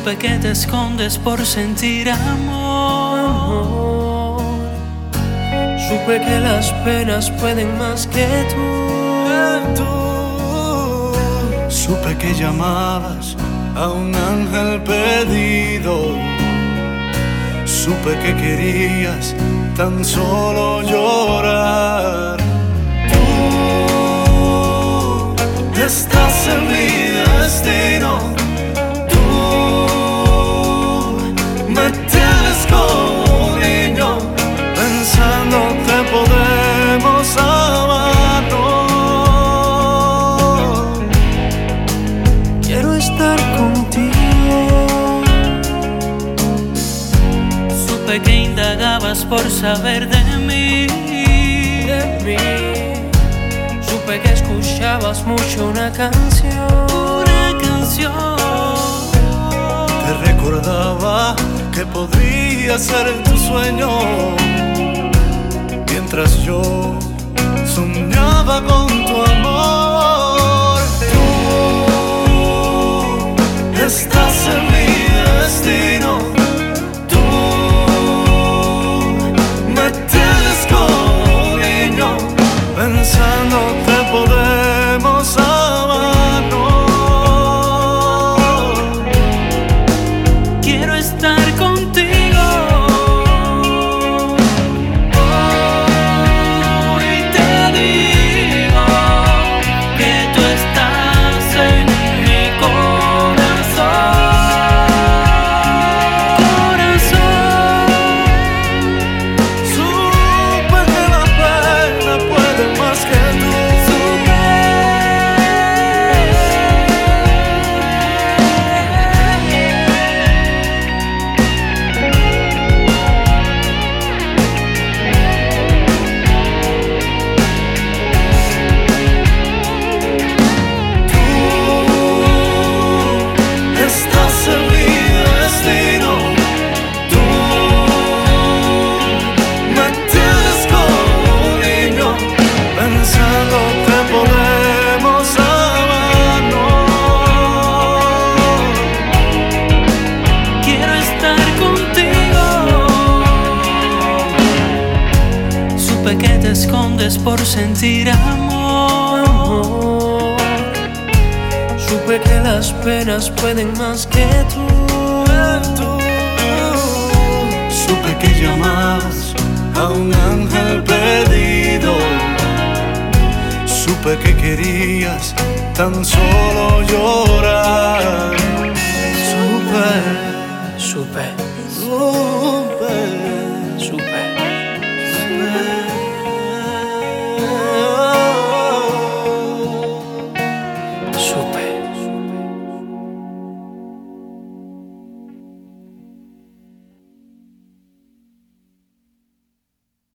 Supe que te escondes por sentir amor. Supe que las penas pueden más que tú. Supe que llamabas a un ángel perdido. Supe que querías tan solo llorar. Tú estás en mi destino. Tú me tienes como un niño, pensando que podemos amarnos. Quiero estar contigo. Supe que indagabas por saber de mí. Supe que escuchabas mucho una canción. Te recordaba que podría ser tu sueño, mientras yo soñaba con tu amor. Tú estás en mi destino. Tú me tienes como un niño, pensando que podemos amarnos. Quiero estar contigo. Hoy te digo que tú estás en mi corazón. Supe que la pena puede más que tú. Estás en mi destino. Tú me tienes como un niño, pensando que podemos amarnos. Quiero estar contigo. Supe que te escondes por sentir amor. Supe que las penas pueden más que tú. Supe que llamabas a un ángel perdido. Supe que querías tan solo llorar. Supe. Supe.